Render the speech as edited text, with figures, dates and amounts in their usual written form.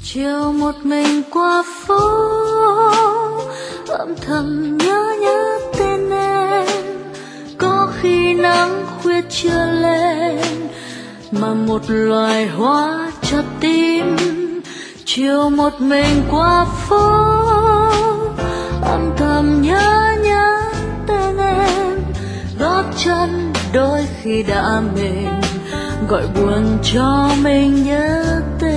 chiều một mình qua phố âm thầm nhớ tên em. Có khi nắng khuya chưa lên mà một loài hoa chợt tím. Chiều một mình qua phố âm thầm nhớ tên em. Gót chân đôi khi đã mềm gọi buồn cho mình nhớ tên.